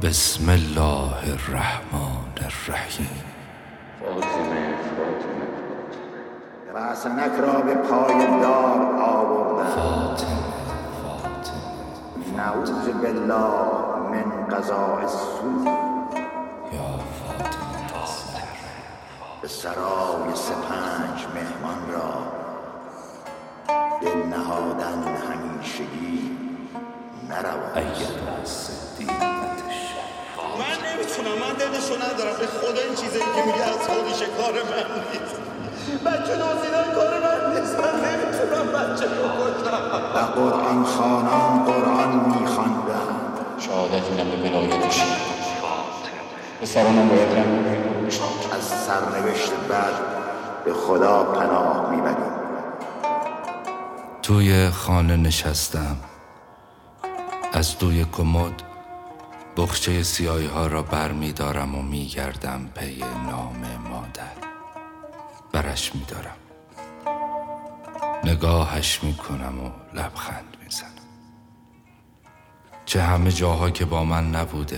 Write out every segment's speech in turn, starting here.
بسم الله الرحمن الرحیم. رأسنک را به پای دار آوردند. فاطمه نعوذ بالله من قضاء السوء. یا فاطمه به سرای سپنج مهمان را دل نهادن همیشگی نرود. ایها الصدیقة من نمیتونم، من دلشو ندارم. به خدا این چیزایی که میگه از خودشه کار من نیست. بچه دزدیدن کار من نیست. من نمیتونم بچه رو کشم. و قرآن خوانان قرآن میخواندند. شهادت میدم به ولایت شیعه. به سرانم باید رنگ بشم. از سرنوشت بد به خدا پناه میبریم. توی خانه نشستم. از توی کمد بخچه سیاهی ها را بر می دارم و می گردم پی نام مادر. برش می دارم، نگاهش می کنم و لبخند می زنم. چه همه جاها که با من نبوده.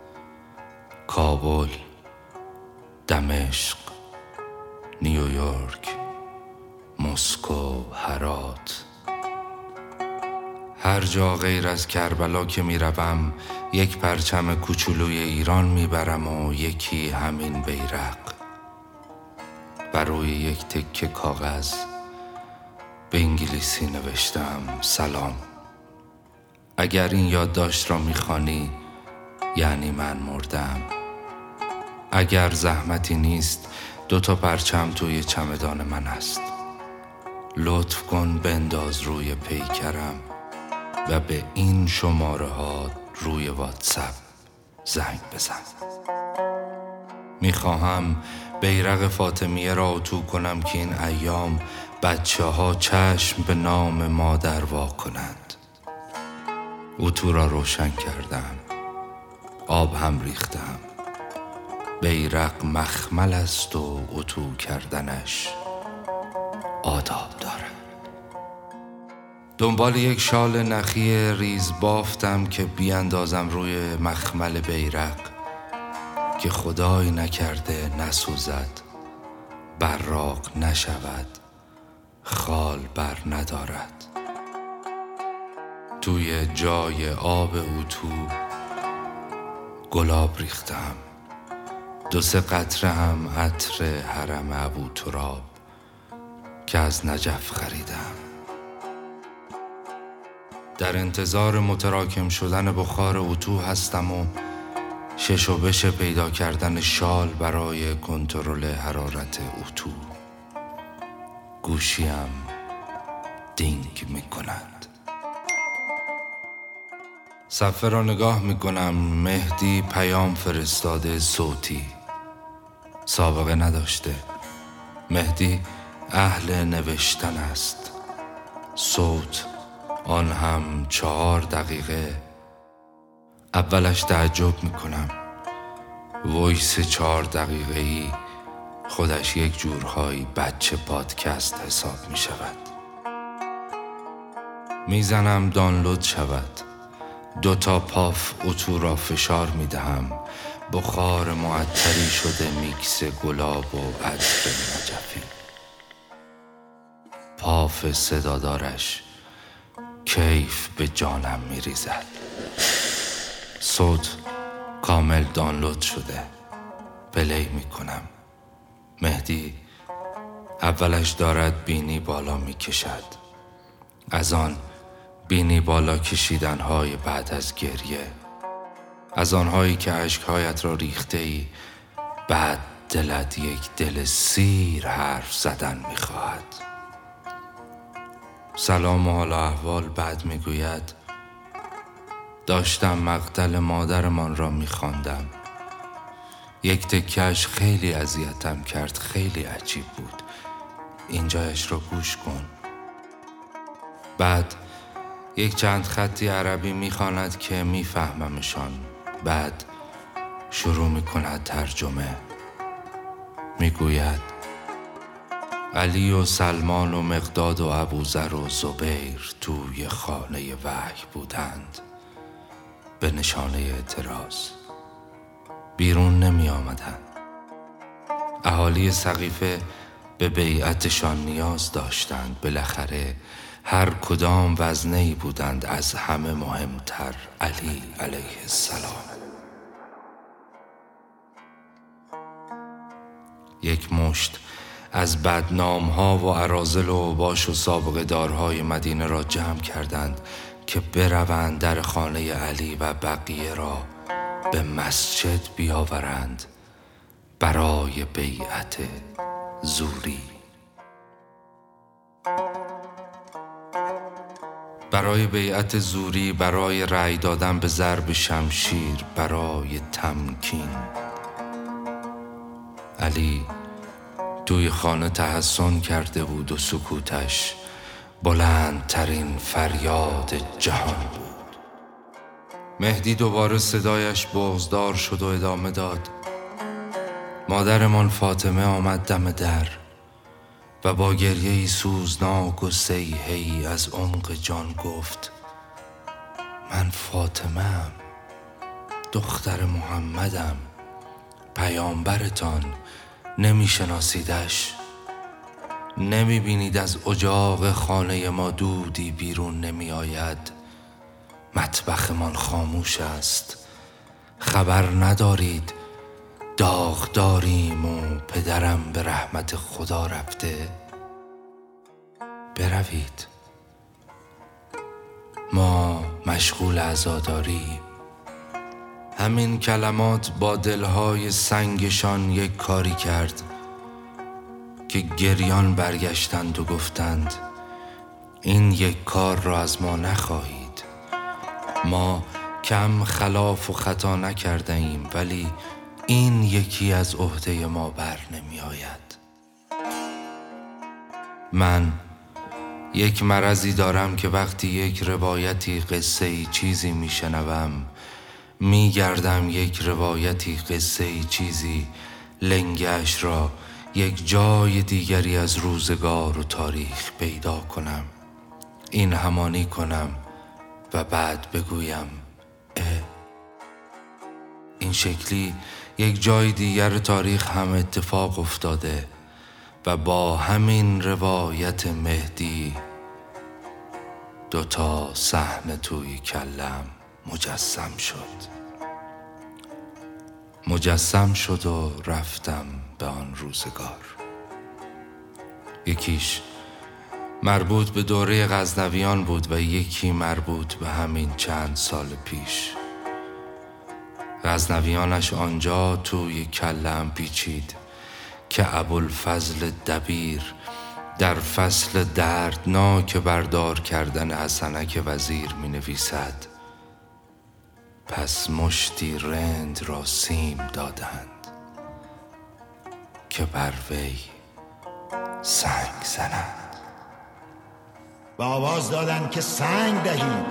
کابل، دمشق، نیویورک، مسکو، هرات. هر جا غیر از کربلا که می روم یک پرچم کوچولوی ایران می برم و یکی همین بیرق. بر روی یک تکه کاغذ به انگلیسی نوشتم سلام. اگر این یادداشت را می خوانی یعنی من مردم. اگر زحمتی نیست 2 پرچم توی چمدان من است. لطف کن بنداز روی پیکرم و به این شماره ها روی واتساپ زنگ بزن. میخواهم بیرق فاطمیه را اتو کنم که این ایام بچه ها چشم به نام مادر وا کنند. اتو را روشن کردم، آب هم ریختم. بیرق مخمل است و اتو کردنش آداب دارد. دنبال یک شال نخی ریز بافتم که بیاندازم روی مخمل بیرق که خدای نکرده نسوزد، براق نشود، خال بر ندارد. توی جای آب اتو گلاب ریختم. 2-3 قطره هم عطر حرم ابوتراب که از نجف خریدم. در انتظار متراکم شدن بخار اتو هستم و شش و بش پیدا کردن شال برای کنترل حرارت اتو. گوشیم دینگ می کند. صفحه را نگاه می کنم. مهدی پیام فرستاده صوتی. سابقه نداشته. مهدی اهل نوشتن است. صوت آن هم 4 دقیقه. اولش تعجب میکنم. وایس 4 دقیقه‌ای خودش یک جورهایی بچه پادکست حساب میشود. میزنم دانلود شود. 2 پاف اتو را فشار میدهم. بخار معطری شده میکس گلاب و عطر نجفی. پاف صدادارش کیف به جانم میریزد. صوت کامل دانلود شده. پلی میکنم. مهدی اولش دارد بینی بالا میکشد. از آن بینی بالا کشیدنهای بعد از گریه. از آنهایی که عشقهایت را ریخته ای بعد دلت یک دل سیر حرف زدن میخواهد. سلام و حال احوال. بعد میگوید داشتم مقتل مادرمان را میخواندم. یک تکه‌اش خیلی اذیتم کرد. خیلی عجیب بود. اینجایش را گوش کن. بعد یک چند خطی عربی میخواند که میفهممشان. بعد شروع میکند ترجمه. میگوید علی و سلمان و مقداد و ابوذر و زبیر توی خانه وحی بودند به نشانه اعتراض. بیرون نمی آمدند. اهالی سقیفه به بیعتشان نیاز داشتند. بالاخره هر کدام وزنه‌ای بودند، از همه مهمتر علی علیه السلام. یک مشت از بدنام‌ها و اراذل و اوباش و سابقه دارهای مدینه را جمع کردند که بروند در خانه علی و بقیه را به مسجد بیاورند برای بیعت زوری. برای بیعت زوری، برای رأی دادن به ضرب شمشیر، برای تمکین. علی توی خانه تحصن کرده بود و سکوتش بلندترین فریاد جهان بود. مهدی دوباره صدایش بغض‌دار شد و ادامه داد: مادرمان فاطمه آمد دم در و با گریه‌ای سوزناک و صیحه‌ای از عمق جان گفت: من فاطمه‌ام، دختر محمدم، پیامبرتان. نمی شناسیدش؟ نمی بینید از اجاق خانه ما دودی بیرون نمی آید؟ مطبخمان خاموش است. خبر ندارید داغ داریم و پدرم به رحمت خدا رفته؟ بروید، ما مشغول عزاداریم. همین کلمات با دلهای سنگشان یک کاری کرد که گریان برگشتند و گفتند: این یک کار را از ما نخواهید. ما کم خلاف و خطا نکرده ایم، ولی این یکی از عهده ما بر نمی آید. من یک مرضی دارم که وقتی یک روایتی، قصه‌ای، چیزی می شنوم، می گردم یک روایتی، قصه‌ای، چیزی، لنگش را یک جای دیگری از روزگار و تاریخ پیدا کنم، این همانی کنم و بعد بگویم این شکلی یک جای دیگر تاریخ هم اتفاق افتاده و با همین روایت مهدی دوتا صحنه توی کلم مجسم شد و رفتم به آن روزگار. یکیش مربوط به دوره غزنویان بود و یکی مربوط به همین چند سال پیش. غزنویانش آنجا توی کلم پیچید که ابوالفضل دبیر در فصل دردناک بردار کردن حسنک وزیر می نویسد: پس مشتی رند را سیم دادند که بر وی سنگ زنند. و آواز دادند که سنگ دهید.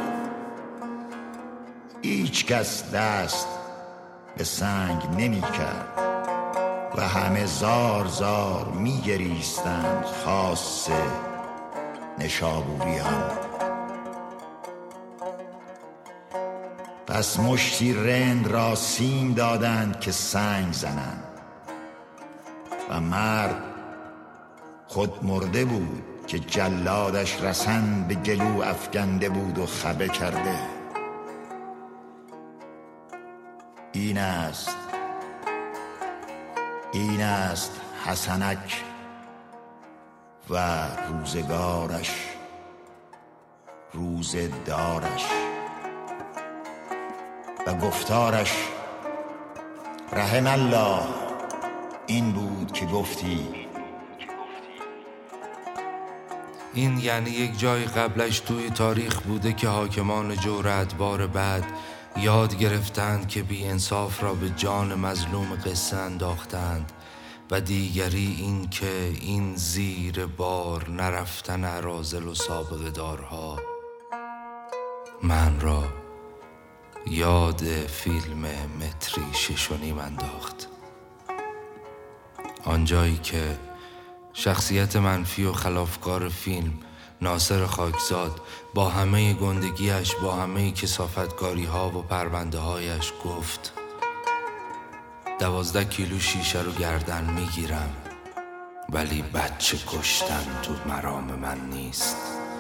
هیچ کس دست به سنگ نمی کرد و همه زار زار می گریستند، خاص نشابوریان. پس مشتی رند را سیم دادند که سنگ زنند و مرد خود مرده بود که جلادش رسن به گلو افکنده بود و خبه کرده. این است حسنک و روزگارش، روزدارش و گفتارش. رحم الله این بود که گفتی. این یعنی یک جای قبلش توی تاریخ بوده که حاکمان جور ادوار بعد یاد گرفتند که بی انصاف را به جان مظلوم قصه انداختند و دیگری این که این زیر بار نرفتن اراذل و سابقه دارها من را یاد فیلم متری 6.5 انداخت. آنجایی که شخصیت منفی و خلافکار فیلم ناصر خاکزاد با همه گندگیش، با همه کثافتکاری‌ها و پرونده‌هایش گفت: 12 کیلو شیشه رو گردن میگیرم، ولی بچه کشتن تو مرام من نیست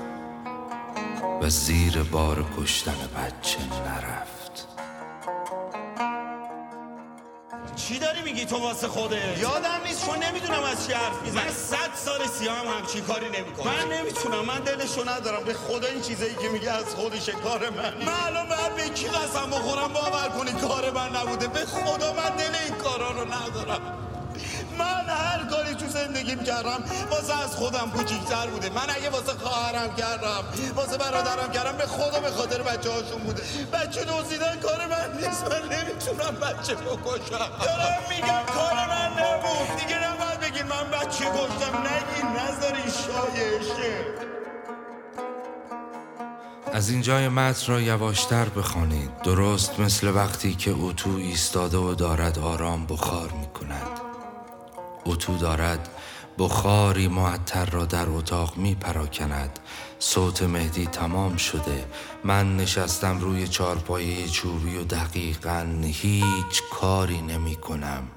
و زیر بار کشتن بچه نرفت. چی داری میگی تو واسه خودت؟ یادم نیست، چون نمیدونم از چی حرف میزنی. من 100 سال سیاهم همچین کاری نمیکنم. من نمیتونم، من دلشو ندارم. به خدا این چیزایی که میگه از خودشه، کار من الان باید به کی قسم بخورم باور کنی کار من نبوده؟ به خدا من دل این کارا رو ندارم. من هر کاری تو زندگیم کردم واسه از خودم کوچیک‌تر بوده. من اگه واسه خواهرم کردم، واسه برادرم کردم، به خدا به خاطر بچه‌هاشون بوده. بچه دزدیدن کار من نیست. من نمیتونم بچه بکشم. دارم میگم کار من نبود. دیگه نباید بگین من بچه کشتم. نگین، نذارین شایعشه. از این جای متن را یواشتر بخوانید، درست مثل وقتی که اتو ایستاده و دارد آرام بخار میکند. اتو دارد بخاری معطر را در اتاق می پراکند. صوت مهدی تمام شده. من نشستم روی چارپایه چوبی و دقیقاً هیچ کاری نمی کنم.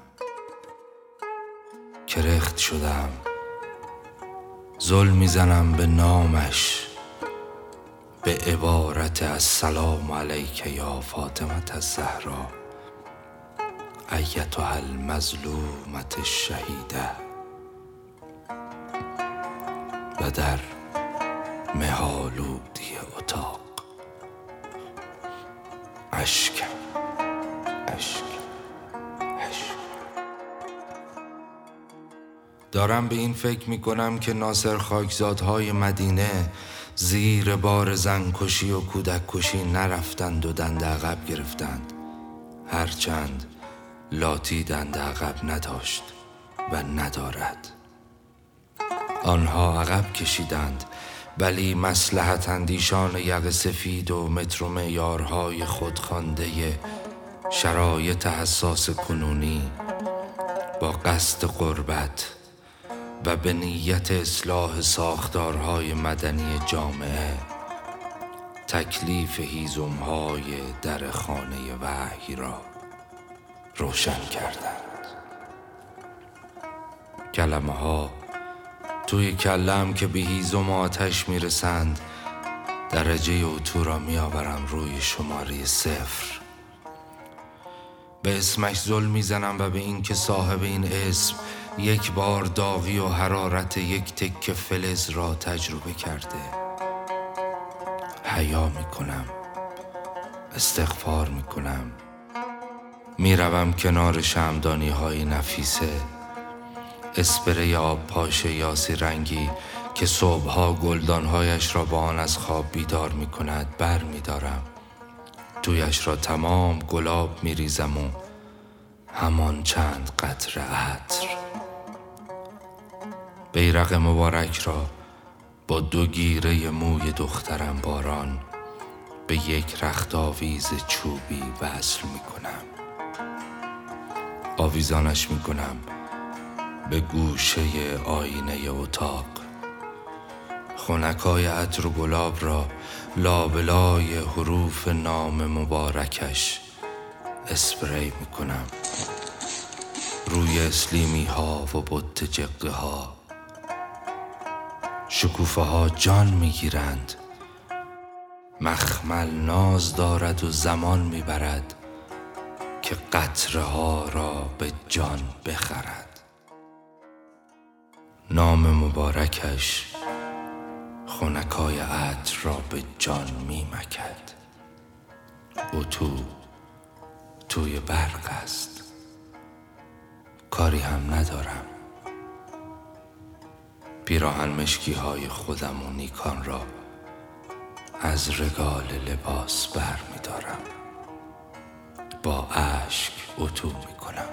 کرخت شدم. زل میزنم به نامش، به عبارت السلام علیک یا فاطمه الزهرا ایتها المظلومة الشهیده، و در مه‌آلودی اتاق اشک. دارم به این فکر می کنم که ناصر خاکزادهای مدینه زیر بار زنکشی و کودک کشی نرفتند و دنده عقب گرفتند، هرچند لاتی دنده عقب نداشت و ندارد. آنها عقب کشیدند، ولی مصلحت اندیشان یقه سفید و متر و معیارهای خودخوانده شرایط حساس کنونی با قصد قربت و به نیت اصلاح ساختارهای مدنی جامعه تکلیف هیزم‌های در خانه وحی را روشن کردند. کلمه ها توی کلم که به هیزم آتش میرسند، درجه اتو را میآورم روی شماره 0. به اسمش زل میزنم و به این که صاحب این اسم یک بار داغی و حرارت یک تکه فلز را تجربه کرده. حیا میکنم، استغفار میکنم، میروم کنار شمعدانی های نفیسه، اسپری آب پاش یاسی رنگی که صبحها گلدانهایش را با آن از خواب بیدار میکند بر میدارم. تویش را تمام گلاب میریزم و همان چند قطره عطر. بیرق مبارک را با 2 گیره موی دخترم باران به یک رخت آویز چوبی وصل میکنم. آویزانش میکنم به گوشه آینه اتاق. خنکای عطر و گلاب را لابلای حروف نام مبارکش اسپری میکنم. روی اسلیمی ها و بت جقه ها. شکوفه ها جان میگیرند. مخمل ناز دارد و زمان میبرد که قطره ها را به جان بخرد. نام مبارکش خنکای عطر را به جان میمکد. اتو توی برق است. کاری هم ندارم. پیراهن مشکی های خودم و نیکان را از رگال لباس بر می دارم. با اشک اتو می کنم.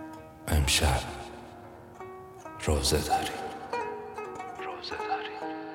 امشب روزه داریم.